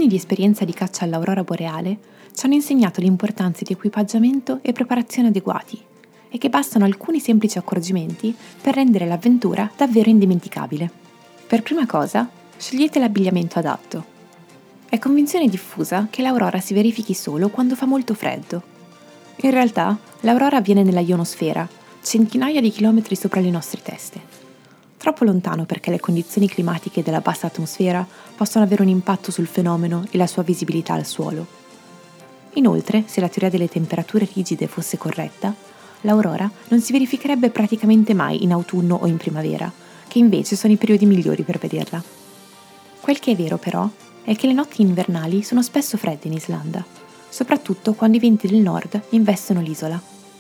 anni di esperienza di caccia all'aurora boreale ci hanno insegnato l'importanza di equipaggiamento e preparazione adeguati e che bastano alcuni semplici accorgimenti per rendere l'avventura davvero indimenticabile. Per prima cosa, scegliete l'abbigliamento adatto. È convinzione diffusa che l'aurora si verifichi solo quando fa molto freddo. In realtà, l'aurora avviene nella ionosfera, centinaia di chilometri sopra le nostre teste. Troppo lontano perché le condizioni climatiche della bassa atmosfera possano avere un impatto sul fenomeno e la sua visibilità al suolo. Inoltre, se la teoria delle temperature rigide fosse corretta, l'aurora non si verificherebbe praticamente mai in autunno o in primavera, che invece sono i periodi migliori per vederla. Quel che è vero però è che le notti invernali sono spesso fredde in Islanda, soprattutto quando i venti del nord investono l'isola.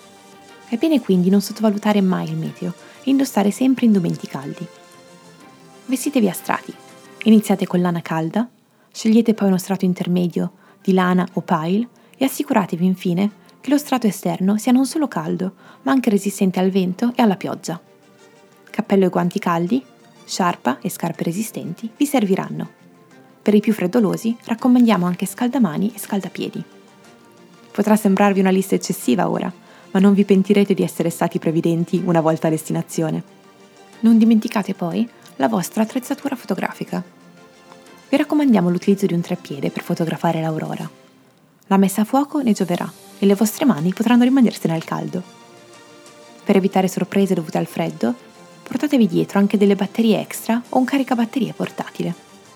È bene quindi non sottovalutare mai il meteo e indossare sempre indumenti caldi. Vestitevi a strati. Iniziate con lana calda, scegliete poi uno strato intermedio di lana o pile e assicuratevi infine che lo strato esterno sia non solo caldo, ma anche resistente al vento e alla pioggia. Cappello e guanti caldi, sciarpa e scarpe resistenti vi serviranno. Per i più freddolosi raccomandiamo anche scaldamani e scaldapiedi. Potrà sembrarvi una lista eccessiva ora, ma non vi pentirete di essere stati previdenti una volta a destinazione. Non dimenticate poi la vostra attrezzatura fotografica. Vi raccomandiamo l'utilizzo di un treppiede per fotografare l'aurora. La messa a fuoco ne gioverà e le vostre mani potranno rimanersene al caldo. Per evitare sorprese dovute al freddo, portatevi dietro anche delle batterie extra o un caricabatterie portatile.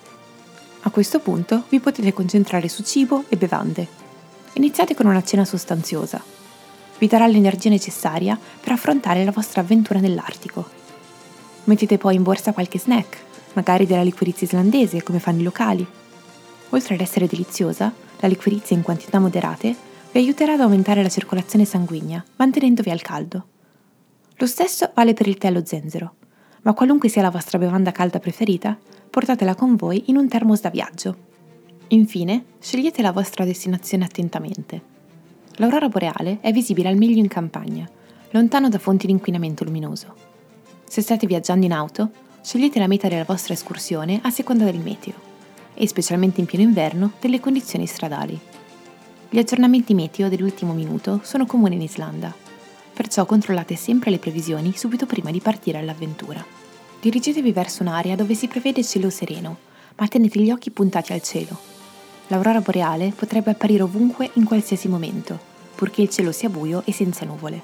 A questo punto vi potete concentrare su cibo e bevande. Iniziate con una cena sostanziosa. Vi darà l'energia necessaria per affrontare la vostra avventura nell'Artico. Mettete poi in borsa qualche snack, magari della liquirizia islandese come fanno i locali. Oltre ad essere deliziosa, la liquirizia in quantità moderate vi aiuterà ad aumentare la circolazione sanguigna, mantenendovi al caldo. Lo stesso vale per il tè allo zenzero, ma qualunque sia la vostra bevanda calda preferita, portatela con voi in un termos da viaggio. Infine, scegliete la vostra destinazione attentamente. L'aurora boreale è visibile al meglio in campagna, lontano da fonti di inquinamento luminoso. Se state viaggiando in auto, scegliete la meta della vostra escursione a seconda del meteo e, specialmente in pieno inverno, delle condizioni stradali. Gli aggiornamenti meteo dell'ultimo minuto sono comuni in Islanda, perciò controllate sempre le previsioni subito prima di partire all'avventura. Dirigetevi verso un'area dove si prevede cielo sereno, ma tenete gli occhi puntati al cielo. L'aurora boreale potrebbe apparire ovunque in qualsiasi momento, purché il cielo sia buio e senza nuvole.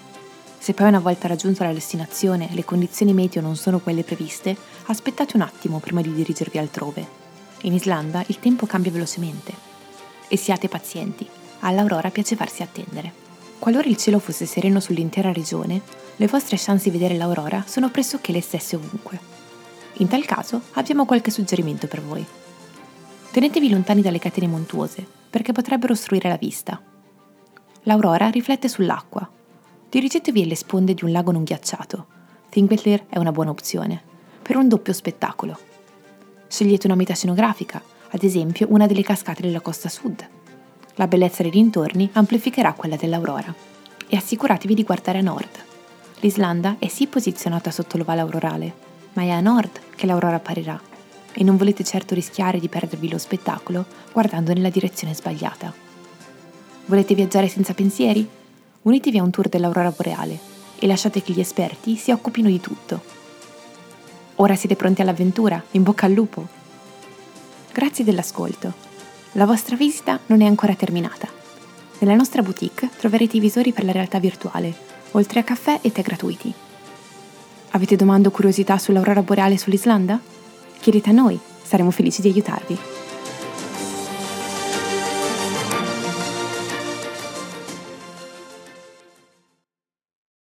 Se poi una volta raggiunto la destinazione le condizioni meteo non sono quelle previste, aspettate un attimo prima di dirigervi altrove. In Islanda il tempo cambia velocemente. E siate pazienti, all'aurora piace farsi attendere. Qualora il cielo fosse sereno sull'intera regione, le vostre chance di vedere l'aurora sono pressoché le stesse ovunque. In tal caso abbiamo qualche suggerimento per voi. Tenetevi lontani dalle catene montuose, perché potrebbero ostruire la vista. L'aurora riflette sull'acqua. Dirigetevi alle sponde di un lago non ghiacciato. Thingvellir è una buona opzione, per un doppio spettacolo. Scegliete una meta scenografica, ad esempio una delle cascate della costa sud. La bellezza dei dintorni amplificherà quella dell'aurora. E assicuratevi di guardare a nord. L'Islanda è sì posizionata sotto l'ovale aurorale, ma è a nord che l'aurora apparirà. E non volete certo rischiare di perdervi lo spettacolo guardando nella direzione sbagliata. Volete viaggiare senza pensieri? Unitevi a un tour dell'aurora boreale e lasciate che gli esperti si occupino di tutto. Ora siete pronti all'avventura? In bocca al lupo! Grazie dell'ascolto. La vostra visita non è ancora terminata. Nella nostra boutique troverete i visori per la realtà virtuale, oltre a caffè e tè gratuiti. Avete domande o curiosità sull'aurora boreale e sull'Islanda? Chiedete a noi, saremo felici di aiutarvi.